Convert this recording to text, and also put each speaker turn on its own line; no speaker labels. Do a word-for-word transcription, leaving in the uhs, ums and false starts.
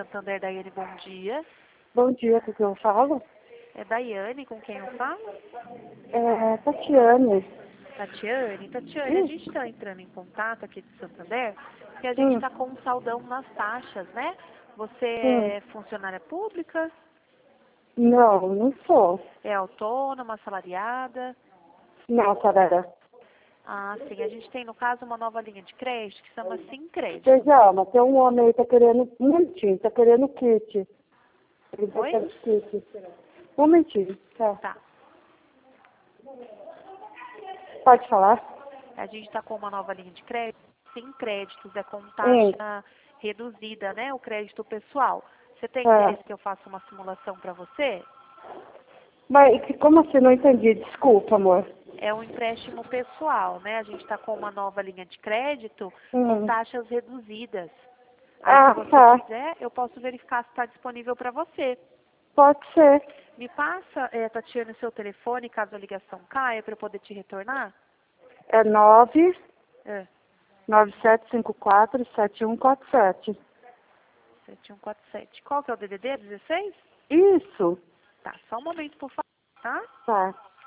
Santander, Daiane, bom dia.
Bom dia, com quem eu falo?
É Daiane, com quem eu falo?
É Tatiane.
Tatiane. Tatiane, a
Hum,
gente está entrando em contato aqui de Santander, que a gente
hum,
está com um saldão nas taxas, né? Você
hum.
é funcionária pública?
Não, não sou.
É autônoma, assalariada?
Não, Sarara.
Ah, sim. A gente tem, no caso, uma nova linha de crédito que chama Sim Crédito.
Sejama, tem um homem aí que tá querendo, um momentinho, tá querendo kit. Ele tá
Oi?
querendo kit. Um momentinho, tá.
Tá.
Pode falar?
A gente está com uma nova linha de crédito. Sim Créditos é com
Hum,
taxa reduzida, né? O crédito pessoal. Você tem
tá.
interesse que eu faça uma simulação para você?
Mas que- como assim? Não entendi. Desculpa, amor.
É um empréstimo pessoal, né? A gente está com uma nova linha de crédito com
Hum.
taxas reduzidas. Aí, se
Ah,
você
tá.
quiser, eu posso verificar se está disponível para você.
Pode ser.
Me passa, é, Tatiana, o seu telefone, caso a ligação caia, para eu poder te retornar?
É nove
É,
nove sete cinco quatro sete um quatro sete.
sete um quatro sete. Qual que é o D D D? dezesseis?
Isso.
Tá, só um momento, por favor, tá?
Tá.